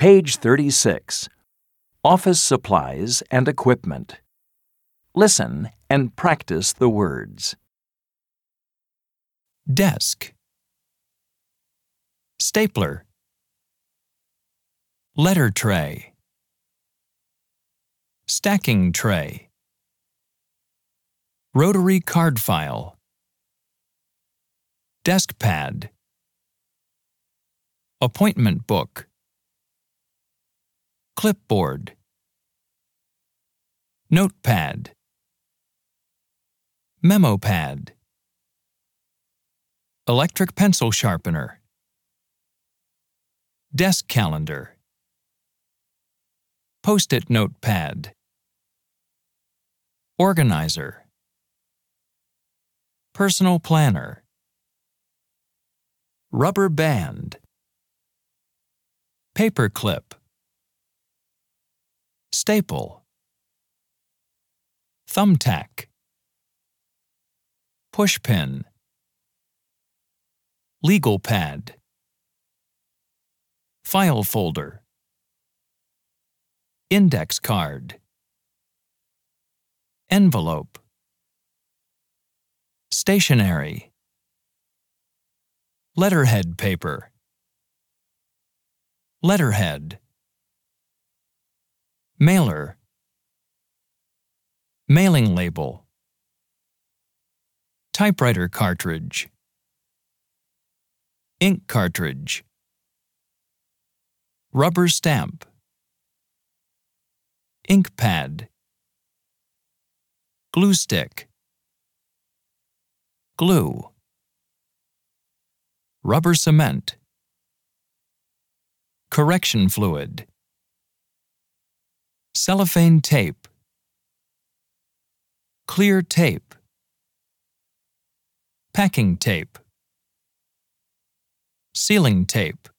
Page 36. Office supplies and equipment. Listen and practice the words. Desk. Stapler. Letter tray. Stacking tray. Rotary card file. Desk pad. Appointment book. Clipboard. Notepad. Memo pad. Electric pencil sharpener. Desk calendar. Post-it notepad. Organizer. Personal planner. Rubber band. Paper clip. Staple. Thumbtack. Pushpin. Legal pad. File folder. Index card. Envelope. Stationery. Letterhead paper. Letterhead. Mailer. Mailing label. Typewriter cartridge. Ink cartridge. Rubber stamp. Ink pad. Glue stick. Glue. Rubber cement. Correction fluid. Cellophane tape. Clear tape. Packing tape. Sealing tape.